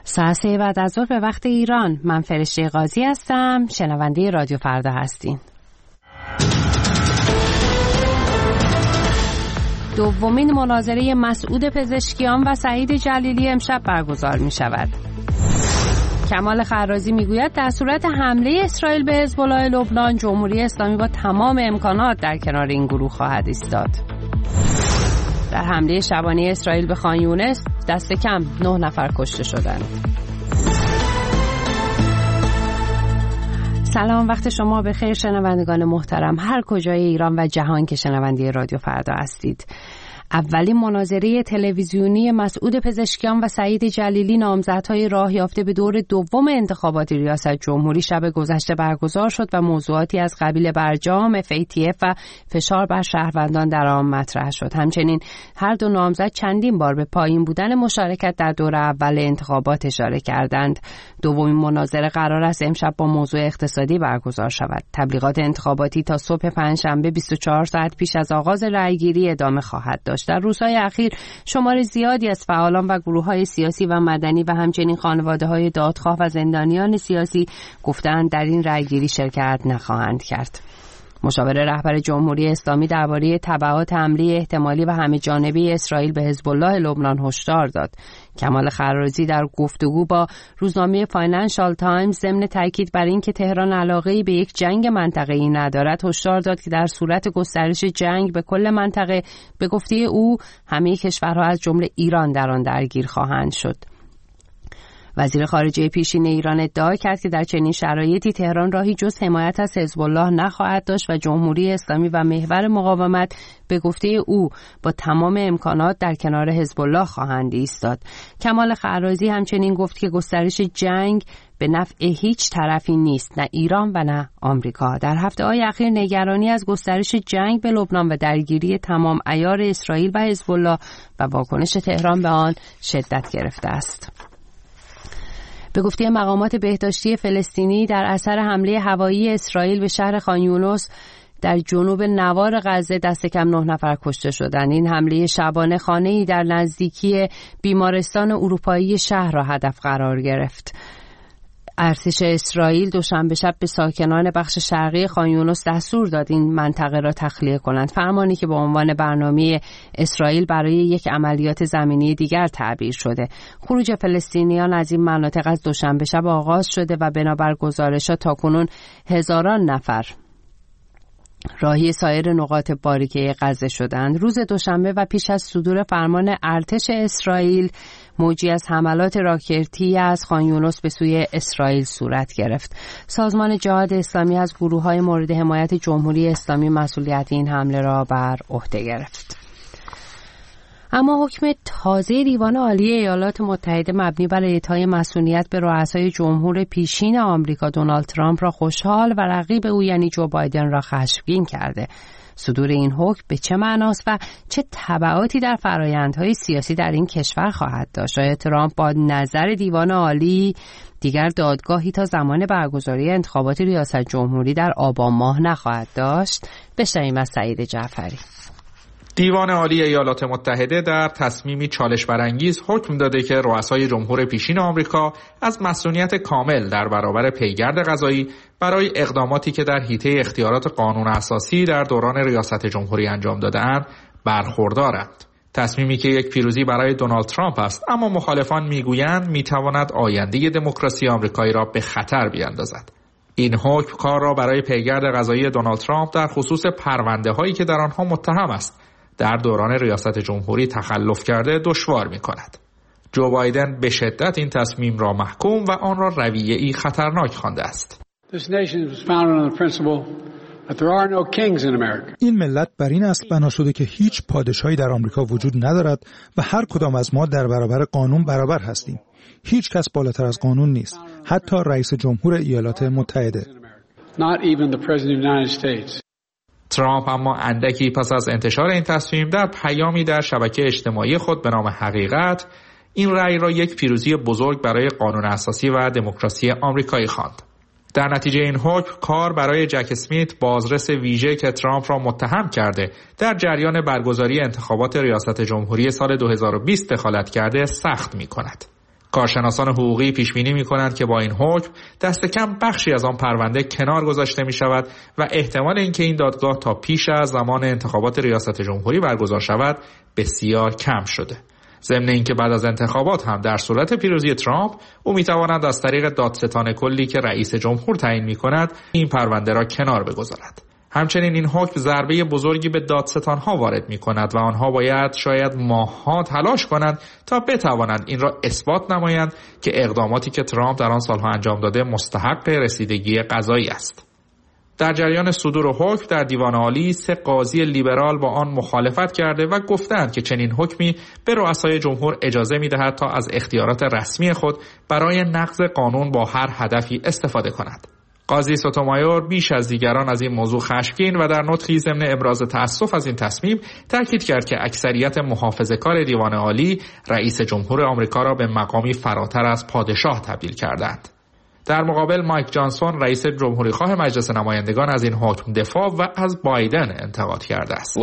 ساعت 3 بعد از ظهر به وقت ایران. من فرشته قاضی هستم. شنونده رادیو فردا هستین. دومین مناظره مسعود پزشکیان و سعید جلیلی امشب برگزار می شود. کمال خرازی میگوید در صورت حمله اسرائیل به حزب الله لبنان، جمهوری اسلامی با تمام امکانات در کنار این گروه خواهد ایستاد. در حمله شبانه اسرائیل به خان یونس دست کم 9 نفر کشته شدند. سلام، وقت شما بخیر شنوندگان محترم هر کجای ایران و جهان که شنونده رادیو فردا هستید. اولین مناظره تلویزیونی مسعود پزشکیان و سعید جلیلی، نامزدهای راه یافته به دور دوم انتخابات ریاست جمهوری، شب گذشته برگزار شد و موضوعاتی از قبیل برجام، FATF و فشار بر شهروندان در آن مطرح شد. همچنین هر دو نامزد چندین بار به پایین بودن مشارکت در دور اول انتخابات اشاره کردند. دومین مناظره قرار است امشب با موضوع اقتصادی برگزار شود. تبلیغات انتخاباتی تا صبح پنجشنبه 24 ساعت پیش از آغاز رأیگیری ادامه خواهد داشت. در روزهای اخیر شمار زیادی از فعالان و گروه‌های سیاسی و مدنی و همچنین خانواده‌های دادخواه و زندانیان سیاسی گفتند در این رأیگیری شرکت نخواهند کرد. مشاور رهبر جمهوری اسلامی درباره تبعات حمله احتمالی و همه‌جانبه اسرائیل به حزب الله لبنان هشدار داد. کمال خرازی در گفتگو با روزنامه فاینانشال تایمز ضمن تاکید بر اینکه تهران علاقه‌ای به یک جنگ منطقه‌ای ندارد، هشدار داد که در صورت گسترش جنگ به کل منطقه، به گفته او، همه کشورها از جمله ایران در آن درگیر خواهند شد. وزیر خارجه پیشین ایران ادعا کرد که در چنین شرایطی تهران راهی جز حمایت از حزب الله نخواهد داشت و جمهوری اسلامی و محور مقاومت به گفته او با تمام امکانات در کنار حزب الله خواهند ایستاد. کمال خرازی همچنین گفت که گسترش جنگ به نفع هیچ طرفی نیست، نه ایران و نه آمریکا. در هفته‌های اخیر نگرانی از گسترش جنگ به لبنان و درگیری تمام عیار اسرائیل و حزب الله و واکنش تهران به آن شدت گرفته است. به گفته مقامات بهداشتی فلسطینی، در اثر حمله هوایی اسرائیل به شهر خان یونس در جنوب نوار غزه دست کم 9 نفر کشته شدند. این حمله شبانه خانه‌ای در نزدیکی بیمارستان اروپایی شهر را هدف قرار گرفت. ارتش اسرائیل دوشنبه شب به ساکنان بخش شرقی خان یونس دستور داد این منطقه را تخلیه کنند، فرمانی که به عنوان برنامه اسرائیل برای یک عملیات زمینی دیگر تعبیر شده. خروج فلسطینیان از این مناطق از دوشنبه شب آغاز شده و بنابر گزارشات تاکنون هزاران نفر راهی سایر نقاط باریکه غزه شدند. روز دوشنبه و پیش از صدور فرمان ارتش اسرائیل، موجی از حملات راکتی از خان یونس به سوی اسرائیل صورت گرفت. سازمان جهاد اسلامی از گروه‌های مورد حمایت جمهوری اسلامی مسئولیت این حمله را بر عهده گرفت. اما حکم تازه دیوان عالی ایالات متحده مبنی بر اعطای مسئولیت به رؤسای جمهور پیشین آمریکا دونالد ترامپ را خوشحال و رقیب او یعنی جو بایدن را خشمگین کرده. صدور این حکم به چه معناست و چه تبعاتی در فرآیندهای سیاسی در این کشور خواهد داشت؟ آیا ترامپ با نظر دیوان عالی دیگر دادگاهی تا زمان برگزاری انتخابات ریاست جمهوری در آبان ماه نخواهد داشت؟ بشنویم از سعید جعفری. دیوان عالی ایالات متحده در تصمیمی چالش برانگیز حکم داده که رؤسای جمهور پیشین آمریکا از مسئولیت کامل در برابر پیگرد قضایی برای اقداماتی که در حیطه اختیارات قانون اساسی در دوران ریاست جمهوری انجام داده‌اند برخوردارند. تصمیمی که یک پیروزی برای دونالد ترامپ است، اما مخالفان میگویند میتواند آینده دموکراسی آمریکایی را به خطر بیاندازد. این حکم کار را برای پیگرد قضایی دونالد ترامپ در خصوص پرونده‌هایی که در آنها متهم است در دوران ریاست جمهوری تخلف کرده دشوار می‌کند. جو بایدن به شدت این تصمیم را محکوم و آن را رویه‌ای خطرناک خوانده است. این ملت بر این اصل بنا شده که هیچ پادشاهی در آمریکا وجود ندارد و هر کدام از ما در برابر قانون برابر هستیم. هیچ کس بالاتر از قانون نیست، حتی رئیس جمهور ایالات متحده. ترامپ اما اندکی پس از انتشار این تصمیم در پیامی در شبکه اجتماعی خود به نام حقیقت این رأی را یک پیروزی بزرگ برای قانون اساسی و دموکراسی آمریکایی خواند. در نتیجه این حکم کار برای جک اسمیت، بازرس ویژه که ترامپ را متهم کرده در جریان برگزاری انتخابات ریاست جمهوری سال 2020 دخالت کرده، سخت می کند. کارشناسان حقوقی پیش بینی می‌کنند که با این حکم دست کم بخشی از آن پرونده کنار گذاشته می‌شود و احتمال اینکه این دادگاه تا پیش از زمان انتخابات ریاست جمهوری برگزار شود بسیار کم شده. ضمن اینکه بعد از انتخابات هم در صورت پیروزی ترامپ او می‌تواند از طریق دادستان کلی که رئیس جمهور تعیین می‌کند این پرونده را کنار بگذارد. همچنین این حکم ضربه بزرگی به دادستان‌ها وارد می‌کند و آنها باید شاید ماه‌ها تلاش کنند تا بتوانند این را اثبات نمایند که اقداماتی که ترامپ در آن سالها انجام داده مستحق رسیدگی قضایی است. در جریان صدور حکم در دیوان عالی 3 قاضی لیبرال با آن مخالفت کرده و گفتند که چنین حکمی به رؤسای جمهور اجازه می‌دهد تا از اختیارات رسمی خود برای نقض قانون با هر هدفی استفاده کنند. قاضی سوتومایور بیش از دیگران از این موضوع خشمگین و در نطقی ضمن ابراز تأسف از این تصمیم تاکید کرد که اکثریت محافظه‌کار دیوان عالی رئیس جمهور آمریکا را به مقامی فراتر از پادشاه تبدیل کردند. در مقابل مایک جانسون رئیس جمهوری‌خواه مجلس نمایندگان از این حکم دفاع و از بایدن انتقاد کرده است.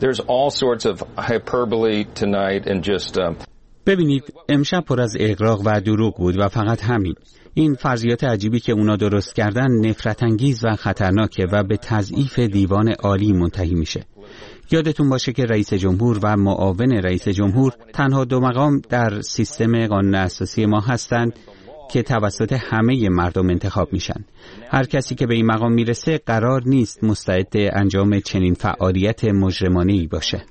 ببینید امشب پر از اغراق و دروغ بود و فقط همین. این فرضیات عجیبی که اونا درست کردن نفرت انگیز و خطرناکه و به تضعیف دیوان عالی منتهی میشه. یادتون باشه که رئیس جمهور و معاون رئیس جمهور تنها 2 مقام در سیستم قانون اساسی ما هستند که توسط همه مردم انتخاب میشن. هر کسی که به این مقام میرسه قرار نیست مستعد انجام چنین فعالیت مجرمانه‌ای باشه.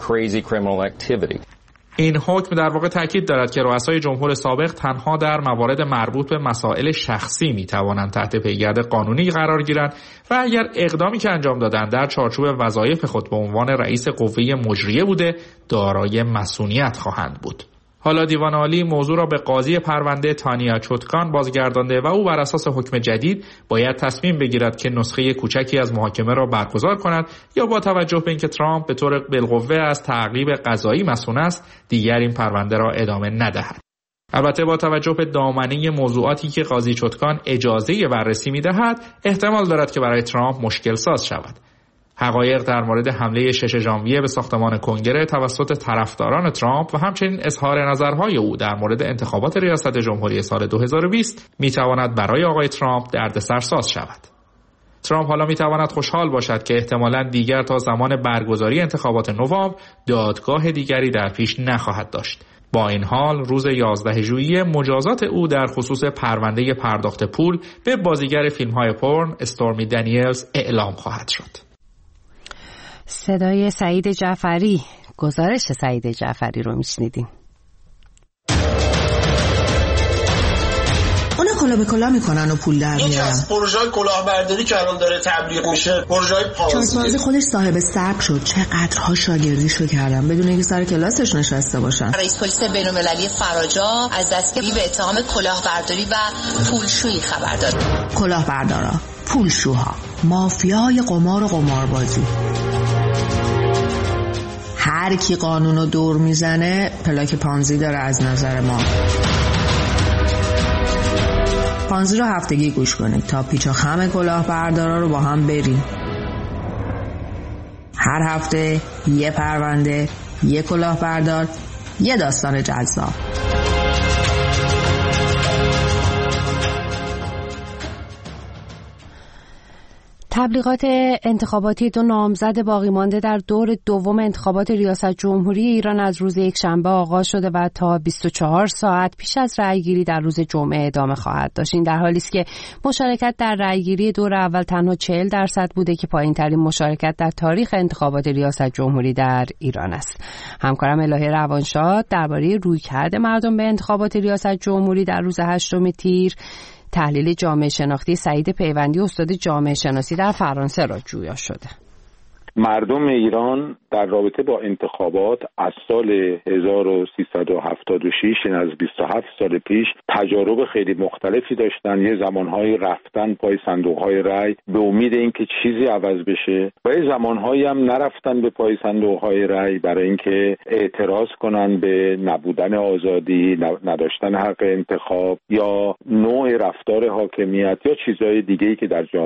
این حکم در واقع تاکید دارد که رؤسای جمهور سابق تنها در موارد مربوط به مسائل شخصی میتوانند تحت پیگرد قانونی قرار گیرند و اگر اقدامی که انجام دادند در چارچوب وظایف خود به عنوان رئیس قوه مجریه بوده دارای مسئولیت خواهند بود. حالا دیوان عالی موضوع را به قاضی پرونده تانیا چوتکان بازگردانده و او بر اساس حکم جدید باید تصمیم بگیرد که نسخه کوچکی از محاکمه را برگزار کند یا با توجه به اینکه ترامپ به طور بالقوه از تعقیب قضایی مسئول است دیگر این پرونده را ادامه ندهد. البته با توجه به دامنه موضوعاتی که قاضی چوتکان اجازه بررسی می‌دهد احتمال دارد که برای ترامپ مشکل ساز شود. حقایق در مورد حمله 6 ژانویه به ساختمان کنگره توسط طرفداران ترامپ و همچنین اظهار نظرهای او در مورد انتخابات ریاست جمهوری سال 2020 میتواند برای آقای ترامپ دردسرساز شود. ترامپ حالا میتواند خوشحال باشد که احتمالاً دیگر تا زمان برگزاری انتخابات نوامبر دادگاه دیگری در پیش نخواهد داشت. با این حال روز 11 ژوئیه مجازات او در خصوص پرونده پرداخت پول به بازیگر فیلم‌های پورن استورمی دنیلز اعلام خواهد شد. صدای سعید جعفری، گزارش سعید جعفری رو میشنیدیم. اونا کلا به کلا میکنن و پول در میارن. یکی از پروژه‌های کلاهبرداری که الان داره تبلیغ میشه پروژه‌های پانزی. چانسبازی خودش صاحب سبک شد، چقدرها شاگردیشو کردن بدون اینکه سر کلاسش نشسته باشن. رئیس پلیس بین‌المللی فراجا از دستگیری به اتهام کلاهبرداری و پولشویی خبر داد. کلاهبردارا، پولشوها، مافیای قمار و قماربازی. هر کی قانونو دور میزنه پلاک پانزی داره از نظر ما. پانزی رو هفتگی گوش کنید تا پیچ و خم کلاهبردارا رو با هم بریم. هر هفته یه پرونده، یه کلاهبردار، یه داستان جذاب. تبلیغات انتخاباتی 2 نامزد باقی مانده در دور دوم انتخابات ریاست جمهوری ایران از روز یکشنبه آغاز شده و تا 24 ساعت پیش از رأیگیری در روز جمعه ادامه خواهد داشت. این در حالی است که مشارکت در رأیگیری دور اول تنها 40% بوده که پایین‌ترین مشارکت در تاریخ انتخابات ریاست جمهوری در ایران است. همکارم الهه روانشاد درباره رویکرد مردم به انتخابات ریاست جمهوری در روز 8 تیر تحلیل جامعه شناختی سعید پیوندی استاد جامعه شناسی در فرانسه را جویا شده. مردم ایران در رابطه با انتخابات از سال 1376 یعنی از 27 سال پیش تجارب خیلی مختلفی داشتن. یه زمانهایی رفتن پای صندوق‌های رای به امید اینکه چیزی عوض بشه و یه زمانهایی هم نرفتن به پای صندوق‌های رای برای اینکه اعتراض کنن به نبودن آزادی، نداشتن حق انتخاب یا نوع رفتار حاکمیت یا چیزهای دیگه‌ای که در جامعه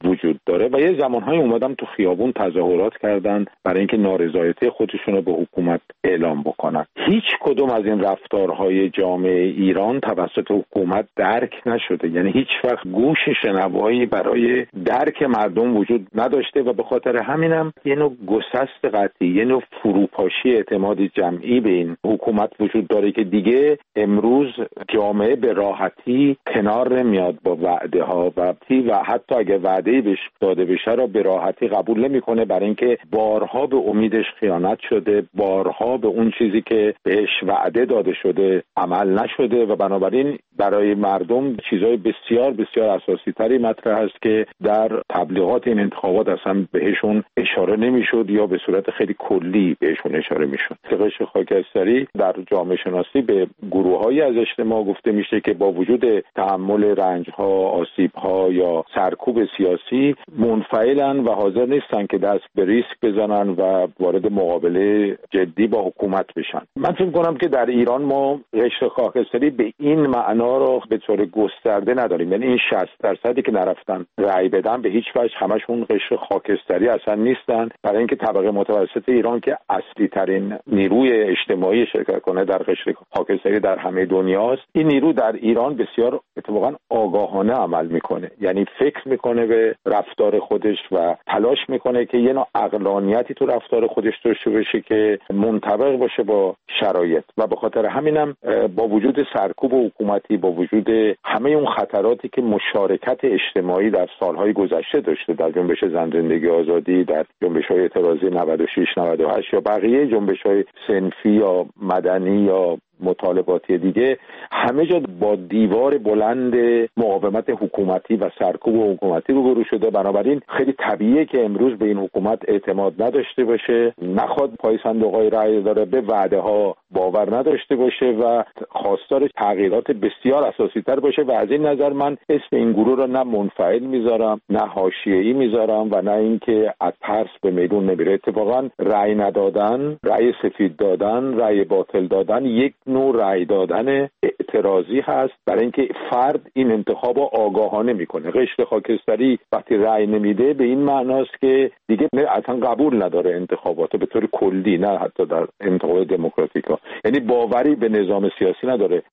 وجود داره و یه زمانهای اومدن تو خیابون تظاهرات کردن برای اینکه نارضایتی خودشون رو به حکومت اعلام بکنن. هیچ کدوم از این رفتارهای جامعه ایران توسط حکومت درک نشده، یعنی هیچ وقت گوش شنوایی برای درک مردم وجود نداشته و به خاطر همینم یه نوع گسست قطعی، یه نوع فروپاشی اعتماد جمعی به این حکومت وجود داره که دیگه امروز جامعه به راحتی کنار نمیاد با وعده ها و حتی اگه وعده‌ای بهش داده بشه را به راحتی قبول نمیکنه، برای اینکه بارها به امیدش خیانت شده، بارها به اون چیزی که بهش وعده داده شده عمل نشده و بنابراین برای مردم چیزهای بسیار بسیار اساسی تری مطرح است که در تبلیغات این انتخابات اصلا بهشون اشاره نمیشد یا به صورت خیلی کلی بهشون اشاره میشد. قشر خاکستری در جامعه شناسی به گروه‌هایی از اجتماع گفته میشه که با وجود تحمل رنج‌ها، آسیب‌ها یا سرکوب سیاسی منفعلن و حاضر نیستن که دست به ریسک بزنن و وارد مقابله جدی با حکومت بشن. من فکر کنم که در ایران ما قشر خاکستری به این معنا رو به طور گسترده نداریم، یعنی این 60% که نرفتن رأی بدن به هیچ وجه همشون قشر خاکستری اصلا نیستن، برای اینکه طبقه متوسط ایران که اصلی ترین نیروی اجتماعی شرکت کنه در قشر خاکستری در همه دنیاست، این نیرو در ایران بسیار اتفاقا آگاهانه عمل میکنه، یعنی فکر میکنه به رفتار خودش و تلاش میکنه که یه نوع عقلانیتی تو رفتار خودش داشته باشه که منطبق باشه با شرایط و به خاطر همینم با وجود سرکوب حکومتی، با وجود همه اون خطراتی که مشارکت اجتماعی در سالهای گذشته داشته، در جنبش زن زندگی آزادی، در جنبش‌های اعتراضی 96 98 یا بقیه جنبش‌های صنفی یا مدنی یا مطالباتی دیگه، همه جا با دیوار بلند مقاومت حکومتی و سرکوب حکومتی روبرو شده. بنابراین خیلی طبیعیه که امروز به این حکومت اعتماد نداشته باشه، نخواد پای صندوق‌های رأی داره، به وعده‌ها باور نداشته باشه و خواستار تغییرات بسیار اساسی‌تر باشه و از این نظر من اسم این گروه را نه منفعل میذارم، نه حاشیه‌ای میذارم و نه اینکه از ترس به میدون نمیره. اتفاقا رأی ندادن، رأی سفید دادن، رأی باطل دادن یک نوع رأی دادن اعتراضی هست، برای اینکه فرد این انتخاب رو آگاهانه میکنه. قشر خاکستری وقتی رأی نمیده به این معناست که دیگه اصلا قبول نداره انتخابات به طور کلی، نه حتی در انتخابات دموکراتیک ها، یعنی باوری به نظام سیاسی نداره.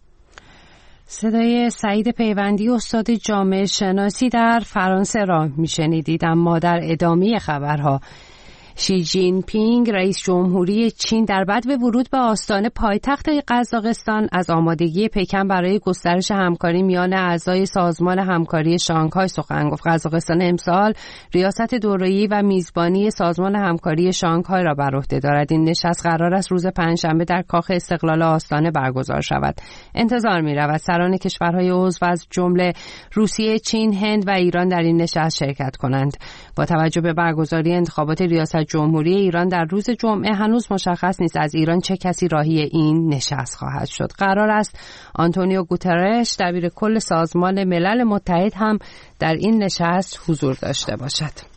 صدای سعید پیوندی استاد جامعه شناسی در فرانسه را میشنیدید. اما در ادامه خبرها، شی جین پینگ رئیس جمهوری چین در بدو ورود به آستان پایتخت قزاقستان از آمادگی پکن برای گسترش همکاری میان اعضای سازمان همکاری شانگهای سخن گفت. قزاقستان امسال ریاست دوره‌ای و میزبانی سازمان همکاری شانگهای را بر عهده دارد. این نشست قرار است روز پنجشنبه در کاخ استقلال آستانه برگزار شود. انتظار می‌رود سران کشورهای عضو از جمله روسیه، چین، هند و ایران در این نشست شرکت کنند. با توجه به برگزاری انتخابات ریاست جمهوری ایران در روز جمعه هنوز مشخص نیست از ایران چه کسی راهی این نشست خواهد شد. قرار است آنتونیو گوترش دبیر کل سازمان ملل متحد هم در این نشست حضور داشته باشد.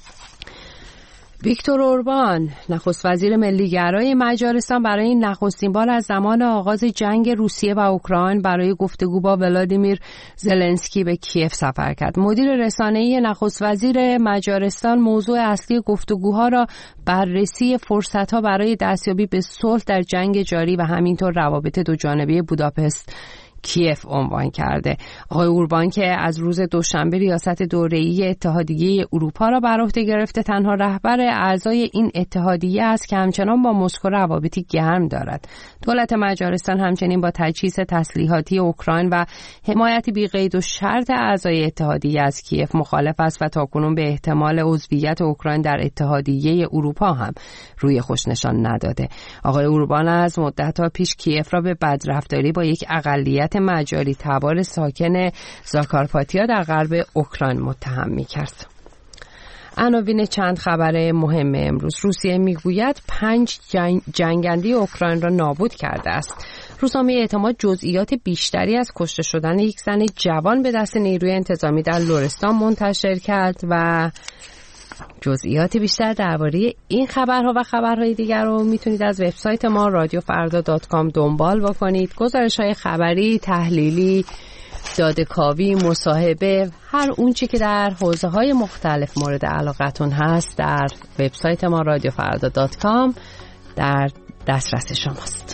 ویکتور اوربان نخست وزیر ملیگرای مجارستان برای نخستین بار از زمان آغاز جنگ روسیه و اوکراین برای گفتگو با ولادیمیر زلنسکی به کیف سفر کرد. مدیر رسانه‌ای نخست وزیر مجارستان موضوع اصلی گفتگوها را بررسی فرصت‌ها برای دستیابی به صلح در جنگ جاری و همینطور روابط دوجانبه بوداپست کیف عنوان کرده. آقای اوربان که از روز دوشنبه ریاست دوره‌ای اتحادیه اروپا را بر عهده گرفته، تنها رهبر اعضای این اتحادیه است که همچنان با مسکو روابطی گرم دارد. دولت مجارستان همچنین با تجهیز تسلیحاتی اوکراین و حمایت بی قید و شرط اعضای اتحادیه از کیف مخالف است و تاکنون به احتمال عضویت اوکراین در اتحادیه اروپا هم روی خوش نشان نداده. آقای اوربان از مدت‌ها پیش کیف را به بدرفتاری با یک اقلیت مجاری تبار ساکن زاکارپاتیا در غرب اوکراین متهم می‌کرد. عناوین چند خبر مهم امروز. روسیه میگوید 5 جنگنده اوکراین را نابود کرده است. روزنامه اعتماد جزئیات بیشتری از کشته شدن یک زن جوان به دست نیروی انتظامی در لرستان منتشر کرد و جزئیات بیشتر درباره این خبرها و خبرهای دیگر رو میتونید از وبسایت ما رادیوفردا.com دنبال بکنید. گزارش‌های خبری، تحلیلی داده‌کاوی، مصاحبه، هر اونچی که در حوزه‌های مختلف مورد علاقتون هست در وبسایت ما رادیوفردا.com در دسترس شماست.